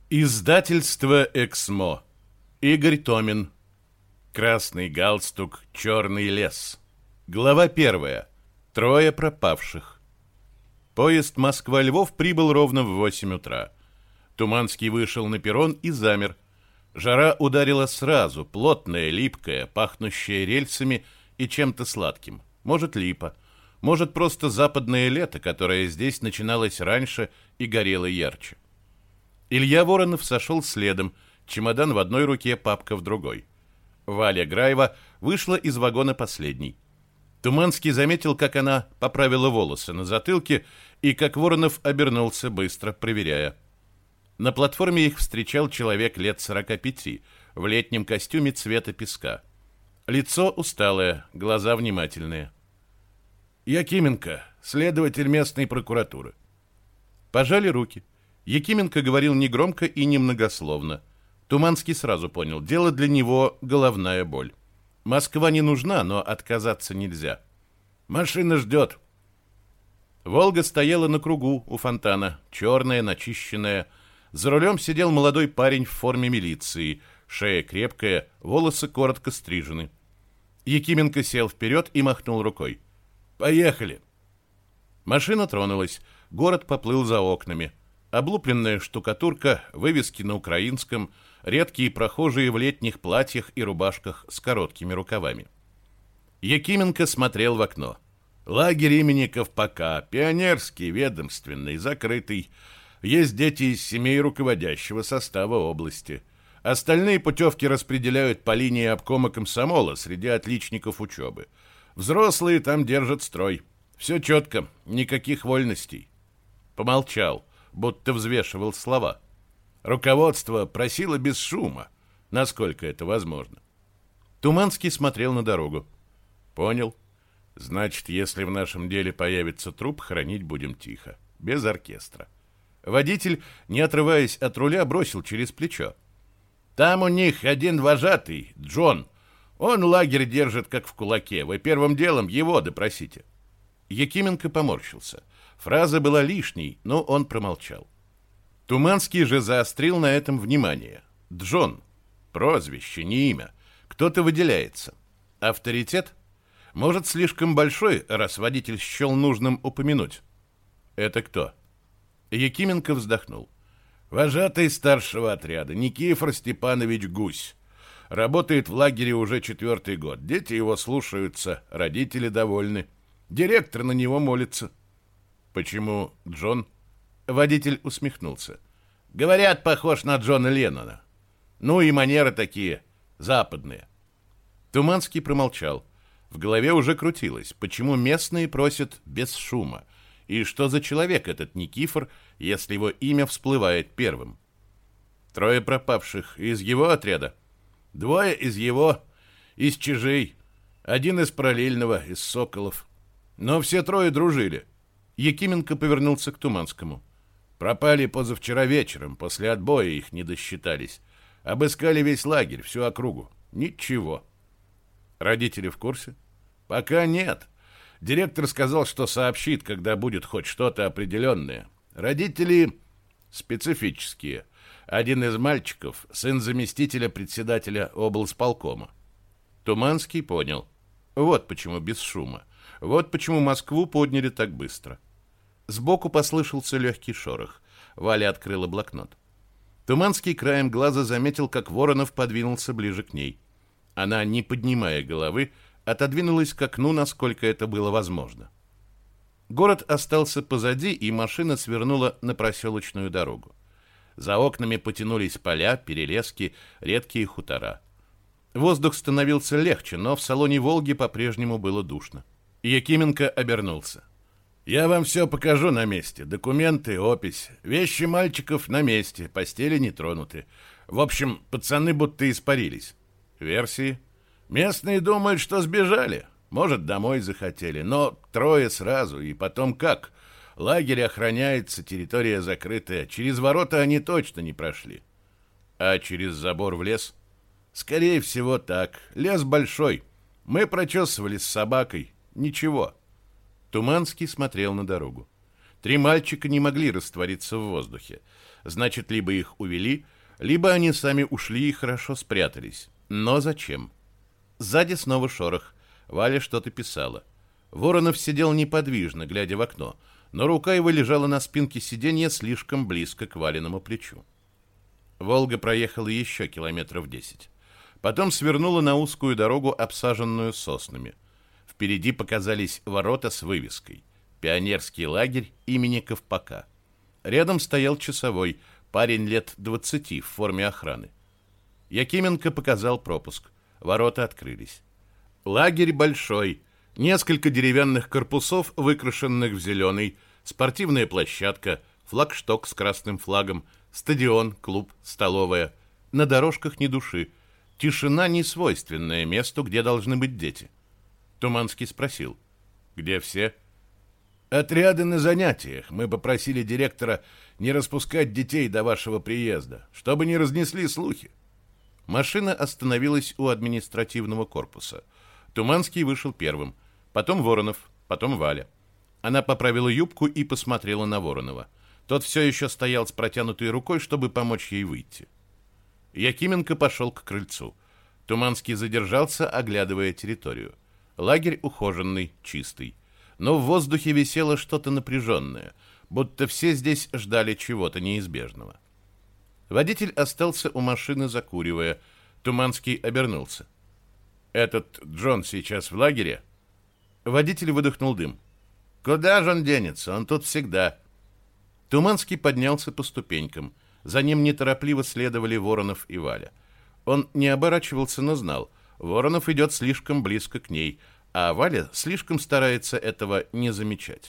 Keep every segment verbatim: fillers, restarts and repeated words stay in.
Издательство «Эксмо». Игорь Томин. Красный галстук, черный лес. Глава первая. Трое пропавших. Поезд Москва-Львов прибыл ровно в восемь утра. Туманский вышел на перрон и замер. Жара ударила сразу, плотная, липкая, пахнущая рельсами и чем-то сладким. Может, липа, может, просто западное лето, которое здесь начиналось раньше и горело ярче. Илья Воронов сошел следом, чемодан в одной руке, папка в другой. Валя Граева вышла из вагона последней. Туманский заметил, как она поправила волосы на затылке и как Воронов обернулся, быстро проверяя. На платформе их встречал человек лет сорока пяти в летнем костюме цвета песка. Лицо усталое, глаза внимательные. «Якименко, следователь местной прокуратуры». Пожали руки. Якименко говорил негромко и немногословно. Туманский сразу понял, дело для него головная боль. Москва не нужна, но отказаться нельзя. «Машина ждет». «Волга» стояла на кругу у фонтана, черная, начищенная. За рулем сидел молодой парень в форме милиции, шея крепкая, волосы коротко стрижены. Якименко сел вперед и махнул рукой. «Поехали». Машина тронулась, город поплыл за окнами. Облупленная штукатурка, вывески на украинском, редкие прохожие в летних платьях и рубашках с короткими рукавами. Якименко смотрел в окно. Лагерь имени Ковпака, пионерский, ведомственный, закрытый. Есть дети из семей руководящего состава области. Остальные путевки распределяют по линии обкома комсомола среди отличников учебы. Взрослые там держат строй. Все четко, никаких вольностей. Помолчал, будто взвешивал слова. Руководство просило без шума, насколько это возможно. Туманский смотрел на дорогу. Понял. Значит, если в нашем деле появится труп, хоронить будем тихо, без оркестра. Водитель, не отрываясь от руля, бросил через плечо. Там у них один вожатый, Джон. Он лагерь держит как в кулаке. Вы первым делом его допросите. Якименко поморщился. Фраза была лишней, но он промолчал. Туманский же заострил на этом внимание. Джон. Прозвище, не имя. Кто-то выделяется. Авторитет? Может, слишком большой, раз водитель счел нужным упомянуть. Это кто? Якименко вздохнул. Вожатый старшего отряда, Никифор Степанович Гусь. Работает в лагере уже четвертый год. Дети его слушаются, родители довольны. Директор на него молится. Почему Джон? Водитель усмехнулся. Говорят, похож на Джона Леннона. Ну и манеры такие, западные. Туманский промолчал. В голове уже крутилось, почему местные просят без шума. И что за человек этот Никифор, если его имя всплывает первым? Трое пропавших из его отряда. Двое из его, из Чижей. Один из Параллельного, из Соколов. Но все трое дружили. Якименко повернулся к Туманскому. Пропали позавчера вечером, после отбоя их не досчитались. Обыскали весь лагерь, всю округу. Ничего. Родители в курсе? Пока нет. Директор сказал, что сообщит, когда будет хоть что-то определенное. Родители специфические. Один из мальчиков — сын заместителя председателя облсполкома. Туманский понял. Вот почему без шума. Вот почему Москву подняли так быстро. Сбоку послышался легкий шорох. Валя открыла блокнот. Туманский краем глаза заметил, как Воронов подвинулся ближе к ней. Она, не поднимая головы, отодвинулась к окну, насколько это было возможно. Город остался позади, и машина свернула на проселочную дорогу. За окнами потянулись поля, перелески, редкие хутора. Воздух становился легче, но в салоне «Волги» по-прежнему было душно. Якименко обернулся. «Я вам все покажу на месте. Документы, опись. Вещи мальчиков на месте, постели не тронуты. В общем, пацаны будто испарились. Версии? Местные думают, что сбежали. Может, домой захотели. Но трое сразу, и потом как? Лагерь охраняется, территория закрытая. Через ворота они точно не прошли. А через забор в лес? Скорее всего, так. Лес большой. Мы прочесывали с собакой. Ничего». Туманский смотрел на дорогу. Три мальчика не могли раствориться в воздухе. Значит, либо их увели, либо они сами ушли и хорошо спрятались. Но зачем? Сзади снова шорох. Валя что-то писала. Воронов сидел неподвижно, глядя в окно, но рука его лежала на спинке сиденья слишком близко к Валиному плечу. «Волга» проехала еще километров десять. Потом свернула на узкую дорогу, обсаженную соснами. Впереди показались ворота с вывеской «Пионерский лагерь имени Ковпака». Рядом стоял часовой, парень лет двадцати в форме охраны. Якименко показал пропуск. Ворота открылись. Лагерь большой. Несколько деревянных корпусов, выкрашенных в зеленый, спортивная площадка, флагшток с красным флагом, стадион, клуб, столовая. На дорожках ни души. Тишина, не свойственная месту, где должны быть дети. Туманский спросил: «Где все?» «Отряды на занятиях. Мы попросили директора не распускать детей до вашего приезда, чтобы не разнесли слухи». Машина остановилась у административного корпуса. Туманский вышел первым. Потом Воронов, потом Валя. Она поправила юбку и посмотрела на Воронова. Тот все еще стоял с протянутой рукой, чтобы помочь ей выйти. Якименко пошел к крыльцу. Туманский задержался, оглядывая территорию. Лагерь ухоженный, чистый. Но в воздухе висело что-то напряженное, будто все здесь ждали чего-то неизбежного. Водитель остался у машины, закуривая. Туманский обернулся. «Этот Джон сейчас в лагере?» Водитель выдохнул дым. «Куда же он денется? Он тут всегда». Туманский поднялся по ступенькам. За ним неторопливо следовали Воронов и Валя. Он не оборачивался, но знал. Воронов идет слишком близко к ней, а Валя слишком старается этого не замечать.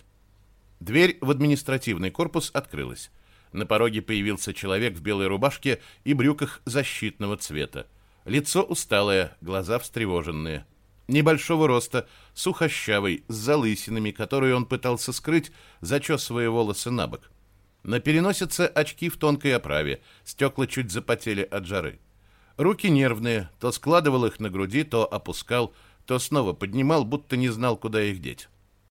Дверь в административный корпус открылась. На пороге появился человек в белой рубашке и брюках защитного цвета. Лицо усталое, глаза встревоженные. Небольшого роста, сухощавый, с залысинами, которые он пытался скрыть, зачесывая волосы на бок. На переносице очки в тонкой оправе, стекла чуть запотели от жары. Руки нервные, то складывал их на груди, то опускал, то снова поднимал, будто не знал, куда их деть.